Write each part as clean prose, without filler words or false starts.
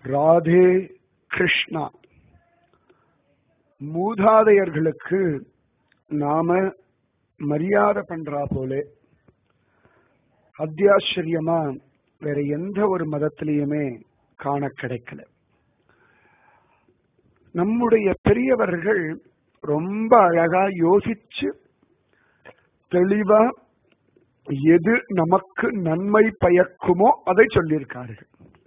ராதே கிருஷ்ணா. மூதாதையர்களுக்கு நாம மரியாதை பண்றா போல அத்தியாச்சரியமா வேற எந்த ஒரு மதத்திலையுமே காண கிடைக்கல. நம்முடைய பெரியவர்கள் ரொம்ப அழகா யோசிச்சு தெளிவா எது நமக்கு நன்மை பயக்குமோ அதை சொல்லியிருக்கார்கள்.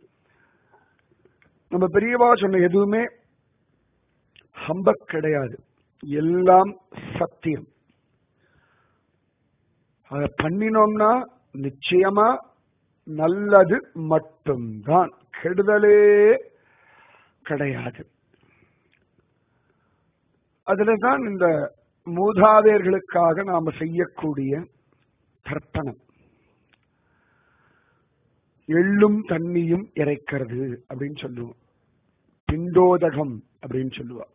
நம்ம பெரியவா சொன்ன எதுவுமே ஹம்பக் கிடையாது, எல்லாம் சத்தியம். அதை பண்ணினோம்னா நிச்சயமா நல்லது மட்டும்தான், கெடுதலே கிடையாது. அதுலதான் இந்த மூதாதையர்களுக்காக நாம செய்யக்கூடிய தர்ப்பணம். எள்ளும் தண்ணியும் இறைக்கிறது அப்படின்னு சொல்லுவோம், பிண்டோதகம் அப்படின்னு சொல்லுவா.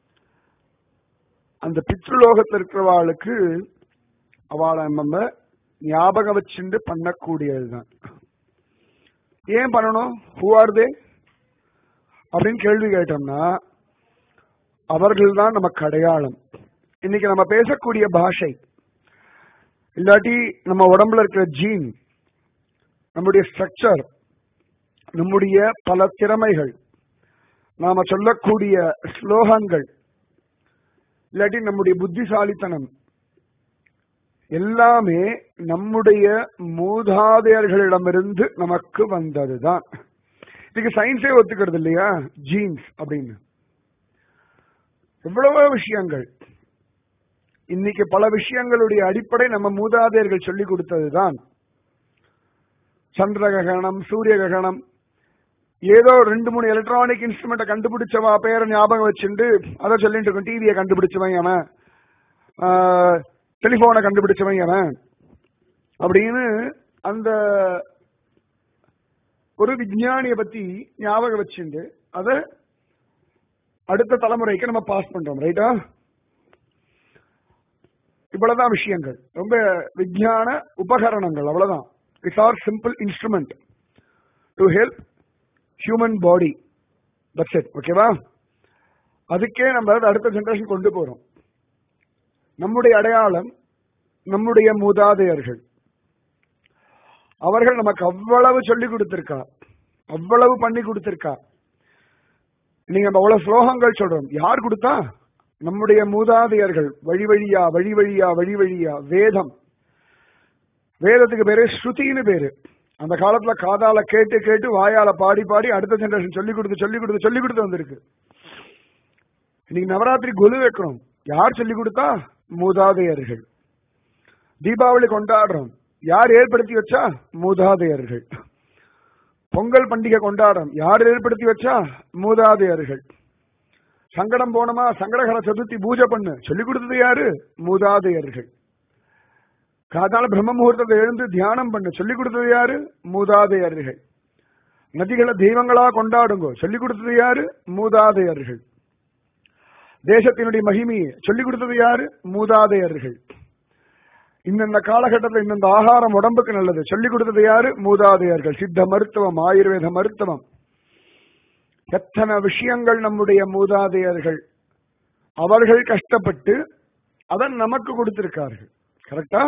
அந்த பித்ருலோகத்தில் இருக்கிறவாளுக்கு அவளை நம்ம ஞாபகம் வச்சுட்டு பண்ணக்கூடியதுதான். ஏன் பண்ணணும்? ஹூ ஆர் தே அப்படின்னு கேள்வி கேட்டோம்னா அவர்கள் தான் நமக்கு அடையாளம். இன்னைக்கு நம்ம பேசக்கூடிய பாஷை இல்லாட்டி நம்ம உடம்புல இருக்கிற ஜீன், நம்முடைய ஸ்ட்ரக்சர், நம்முடைய பல திறமைகள், நாம சொல்லக்கூடிய ஸ்லோகங்கள், இல்லாட்டி நம்முடைய புத்திசாலித்தனம் எல்லாமே நம்முடைய மூதாதையர்களிடமிருந்து நமக்கு வந்ததுதான். இதுக்கு சயின்ஸே ஒத்துக்கிறது இல்லையா, ஜீன்ஸ் அப்படின்னு. எவ்வளவோ விஷயங்கள், இன்னைக்கு பல விஷயங்களுடைய அடிப்படை நம்ம மூதாதையர்கள் சொல்லி கொடுத்ததுதான். சந்திர கிரகணம், சூரிய கிரகணம், ஏதோ 2-3 எலக்ட்ரானிக் இன்ஸ்ட்ருமெண்ட்டை கண்டுபிடிச்சவா பேரை ஞாபகம் வச்சுட்டு அதை சொல்லிட்டு இருக்கோம். டிவியை கண்டுபிடிச்சவன் அவன், டெலிபோனை கண்டுபிடிச்சவன் அவன் அப்படின்னு அந்த ஒரு விஞ்ஞானிய பத்தி ஞாபகம் வச்சுட்டு அதை அடுத்த தலைமுறைக்கு நம்ம பாஸ் பண்றோம். ரைட்டா? இவ்வளவுதான் விஷயங்கள், ரொம்ப விஞ்ஞான உபகரணங்கள், அவ்வளவுதான். It's are simple instrument to help human body. That's it. ஓகேவா? அதுக்கே நம்ம அடுத்த ஜெனரேஷன் கொண்டு போறோம். நம்முடைய அடையாளம் நம்முடைய மூதாதையர்கள். அவர்கள் நமக்கு அவ்வளவு சொல்லி கொடுத்திருக்கா, அவ்வளவு பண்ணி கொடுத்திருக்கா. நீங்க அவ்வளவு ஸ்லோகங்கள் சொல்றோம், யார் கொடுத்தா? நம்முடைய மூதாதையர்கள். வழி வழியா வழி வழியா வழி வழியா வேதம். வேதத்துக்கு பேரு ஸ்ருதின்னு பேரு. அந்த காலத்துல காதால கேட்டு கேட்டு வாயால பாடி பாடி அடுத்த ஜெனரேஷன் சொல்லி கொடுத்து சொல்லி கொடுத்து சொல்லி கொடுத்து வந்திருக்கு. இன்னைக்கு நவராத்திரி கொலு வைக்கிறோம், யார் சொல்லி கொடுத்தா? மூதாதையர்கள். தீபாவளி கொண்டாடுறோம், யார் ஏற்படுத்தி வச்சா? மூதாதையர்கள். பொங்கல் பண்டிகை கொண்டாடுறோம், யார் ஏற்படுத்தி வச்சா? மூதாதையர்கள். சங்கடம் போனமா, சங்கடகர சதுர்த்தி பூஜை பண்ணு, சொல்லிக் கொடுத்தது யாரு? மூதாதையர்கள். காதால பிரம்ம முகூர்த்தத்தை எழுந்து தியானம் பண்ணு, சொல்லிக் கொடுத்தது யாரு? மூதாதையர்கள். நதிகளை தெய்வங்களா கொண்டாடுங்கோ, சொல்லிக் கொடுத்தது யாரு? மூதாதையர்கள். தேசத்தினுடைய மகிமையை சொல்லிக் கொடுத்தது யாரு? மூதாதையர்கள். இந்தந்த காலகட்டத்தில் இந்தந்த ஆகாரம் உடம்புக்கு நல்லது சொல்லிக் கொடுத்தது யாரு? மூதாதையர்கள். சித்த மருத்துவம், ஆயுர்வேத மருத்துவம், எத்தனை விஷயங்கள் நம்முடைய மூதாதையர்கள் அவர்கள் கஷ்டப்பட்டு அதை நமக்கு கொடுத்திருக்கார்கள். கரெக்டா?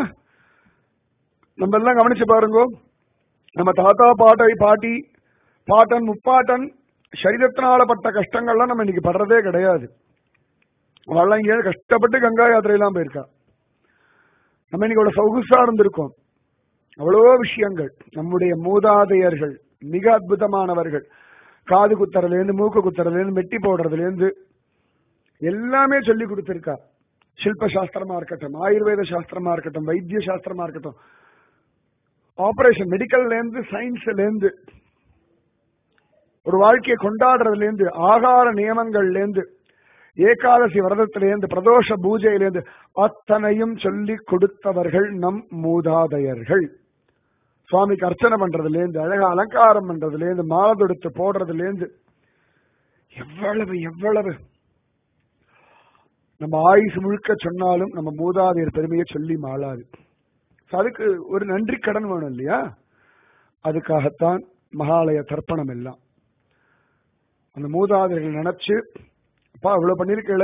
நம்ம எல்லாம் கவனிச்சு பாருங்க. நம்ம தாத்தா பாட்டி பாட்டன் முப்பாட்டன் சரீரத்தினால பட்ட கஷ்டங்கள்லாம் நம்ம இன்னைக்கு படுறதே கிடையாது. அவெல்லாம் இங்கே கஷ்டப்பட்டு கங்கா யாத்திரையெல்லாம் போயிருக்கா. நம்ம இன்னைக்கு அவ்வளவு சொகுசா இருந்திருக்கோம். அவ்வளவோ விஷயங்கள் நம்முடைய மூதாதையர்கள் மிக அற்புதமானவர்கள். காது குத்துறதுலேருந்து, மூக்கு குத்துறதுலேருந்து, மெட்டி போடுறதுலேருந்து எல்லாமே சொல்லி கொடுத்திருக்கா. சில்ப சாஸ்திரமா இருக்கட்டும், ஆயுர்வேத சாஸ்திரமா இருக்கட்டும், வைத்திய சாஸ்திரமா இருக்கட்டும், ஆபரேஷன் மெடிக்கல்ல இருந்து, சயின்ஸ்ல இருந்து, ஒரு வாழ்க்கையை கொண்டாடுறதுல இருந்து, ஆகார நியமங்கள்ல இருந்து, ஏகாதசி விரதத்திலேருந்து, பிரதோஷ பூஜையிலேருந்து அத்தனையும் சொல்லி கொடுத்தவர்கள் நம் மூதாதையர்கள். சுவாமிக்கு அர்ச்சனை பண்றதுலேருந்து, அழகா அலங்காரம் பண்றதுலேருந்து, மாலை தொடுத்து போடுறதுலேருந்து எவ்வளவு எவ்வளவு நம்ம ஆயுசு முழுக்க சொன்னாலும் நம்ம மூதாதையர் பெருமையை சொல்லி மாளாது. அதுக்கு ஒரு நன்றி கடன் வேணும் இல்லையா? அதுக்காகத்தான் மகாலய தர்ப்பணம் எல்லாம். அந்த மூதாதையர்கள் நினைச்சு, அப்பா இவ்வளவு பண்ணிருக்கல,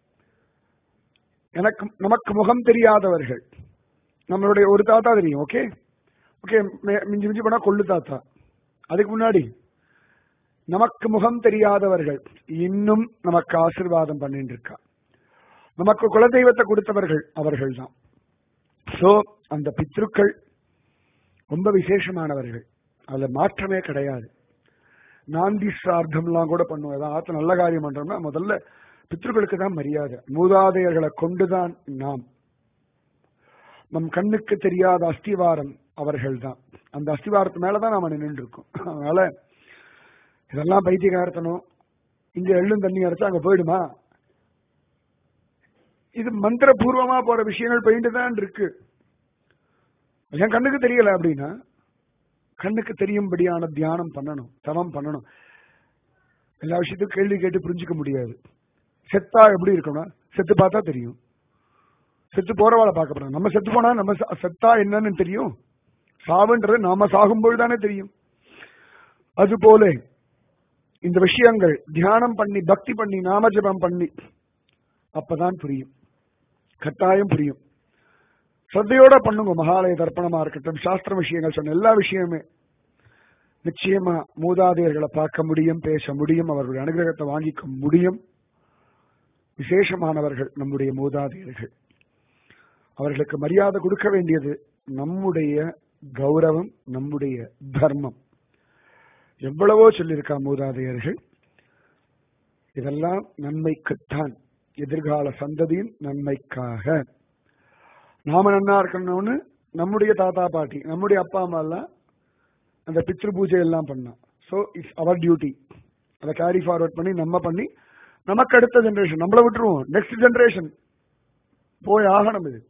நமக்கு முகம் தெரியாதவர்கள், நம்மளுடைய ஒரு தாத்தா தெரியும், ஓகே ஓகே, மிஞ்சி மிஞ்சி போனா கொள்ளு தாத்தா, அதுக்கு முன்னாடி நமக்கு முகம் தெரியாதவர்கள் இன்னும் நமக்கு ஆசீர்வாதம் பண்ணிட்டு இருக்கா. நமக்கு குலதெய்வத்தை கொடுத்தவர்கள் அவர்கள் தான். சோ அந்த பித்ருக்கள் ரொம்ப விசேஷமானவர்கள், அதுல மாற்றமே கிடையாது. நாந்தி சிரார்த்தம்லாம் கூட பண்ணுவோம். ஏதாவது நல்ல காரியம் பண்றோம்னா முதல்ல பித்ருக்களுக்கு தான் மரியாதை. மூதாதையர்களை கொண்டுதான் நாம். நம் கண்ணுக்கு தெரியாத அஸ்திவாரம் அவர்கள் தான். அந்த அஸ்திவாரத்து மேலதான் நாம நின்று இருக்கோம். அதனால இதெல்லாம் பைத்தியகார்த்தனம். இங்க எள்ளும் தண்ணி அரைச்சா அங்க போயிடுமா? இது மந்திரபூர்வமா போற விஷயங்கள் போயிட்டு தான் இருக்கு. என் கண்ணுக்கு தெரியல அப்படின்னா கண்ணுக்கு தெரியும்படியான தியானம் பண்ணணும், தவம் பண்ணணும். எல்லா விஷயத்துக்கும் கேள்வி கேட்டு புரிஞ்சுக்க முடியாது. செத்தா எப்படி இருக்கணும்னா செத்து பார்த்தா தெரியும். செத்து போறவாளை பார்க்க போறாங்க. நம்ம செத்து போனா நம்ம செத்தா என்னன்னு தெரியும். சாவுன்றது நாம சாகும்போது தானே தெரியும். அதுபோல இந்த விஷயங்கள் தியானம் பண்ணி, பக்தி பண்ணி, நாமஜபம் பண்ணி அப்பதான் புரியும். கட்டாயம் புரியும். ஸ்ரத்தையோட பண்ணுங்க. மகாலய தர்ப்பணமா இருக்கட்டும், சாஸ்திர விஷயங்கள் சொன்ன எல்லா விஷயமே நிச்சயமா மூதாதையர்களை பார்க்க முடியும், பேச முடியும், அவர்களுடைய அனுகிரகத்தை வாங்கிக்க முடியும். விசேஷமானவர்கள் நம்முடைய மூதாதையர்கள். அவர்களுக்கு மரியாதை கொடுக்க வேண்டியது நம்முடைய கௌரவம், நம்முடைய தர்மம். எவ்வளவோ சொல்லியிருக்கா மூதாதையர்கள். இதெல்லாம் நன்மைக்குத்தான், எதிர்கால சந்ததியின் நன்மைக்காக. நாம நன்னா இருக்கணும்னு நம்முடைய தாத்தா பாட்டி, நம்முடைய அப்பா அம்மா எல்லாம் அந்த பித்ரு பூஜை எல்லாம் பண்ணோம். So it's our duty. அதை கேரி ஃபார்வர்ட் பண்ணி நமக்கு அடுத்த ஜெனரேஷன், நம்மளை விட்டுருவோம், நெக்ஸ்ட் ஜெனரேஷன் போய் ஆகணும். இது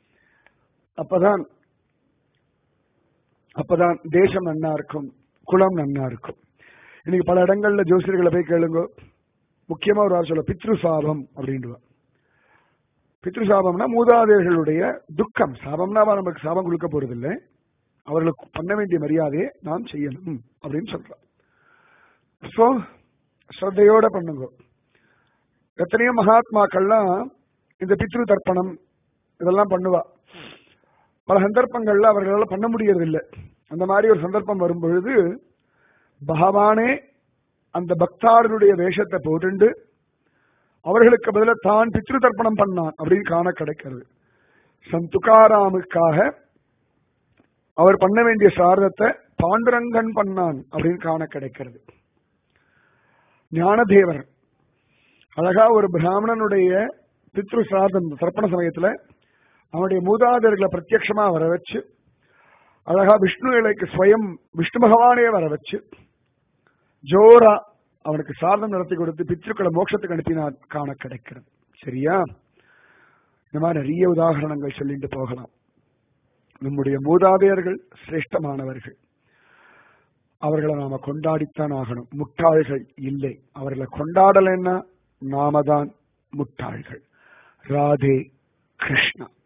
அப்பதான் தேசம் நன்னா இருக்கும், குலம் நன்னா இருக்கும். இன்னைக்கு பல இடங்கள்ல ஜோசியர்களை போய் கேளுங்க. முக்கியமா ஒரு சொல்ல பித்ரு சாபம் அப்படின்ட்டு. பித்ரு சாபம்னா மூதாதையர்களுடைய துக்கம். சாபம்னா நமக்கு சாபம் கொடுக்க போறது இல்லை, அவர்களுக்கு பண்ண வேண்டிய மரியாதையை நாம் செய்யணும் அப்படின்னு சொல்றோம். சோ ஸ்ரத்தையோட பண்ணுங்க. எத்தனையோ மகாத்மாக்கள்லாம் இந்த பித்ரு தர்ப்பணம் இதெல்லாம் பண்ணுவா. பல சந்தர்ப்பங்கள்ல அவர்களால் பண்ண முடியறது இல்லை. அந்த மாதிரி ஒரு சந்தர்ப்பம் வரும்பொழுது பகவானே அந்த பக்தார்களுடைய வேஷத்தை போட்டுண்டு அவர்களுக்கு பதில தான் பித்ரு தர்ப்பணம் பண்ணான் அப்படின்னு காண கிடைக்கிறது. சந்த் துகாராமுக்காக அவர் பண்ண வேண்டிய சாரதத்தை பாண்டுரங்கன் பண்ணான் அப்படின்னு காண கிடைக்கிறது. ஞானதேவர் அழகா ஒரு பிராமணனுடைய பித்ரு சாரதம் தர்ப்பண சமயத்துல அவனுடைய மூதாதையர்களை பிரத்யட்சமா வர வச்சு, அழகா விஷ்ணு இலைக்கு ஸ்வயம் விஷ்ணு பகவானே வர வச்சு ஜோரா அவனுக்கு சாரதம் நடத்தி கொடுத்து பித்ருக்களை மோட்சத்துக்கு அனுப்பினான் காண கிடைக்கிறது. சரியா? இந்த மாதிரி நிறைய உதாரணங்கள் சொல்லிட்டு போகலாம். நம்முடைய மூதாதையர்கள் சிரேஷ்டமானவர்கள். அவர்களை நாம கொண்டாடித்தான் ஆகணும். முட்டாள்கள் இல்லை. அவர்களை கொண்டாடலைன்னா நாம தான் முட்டாள்கள். ராதே கிருஷ்ணா.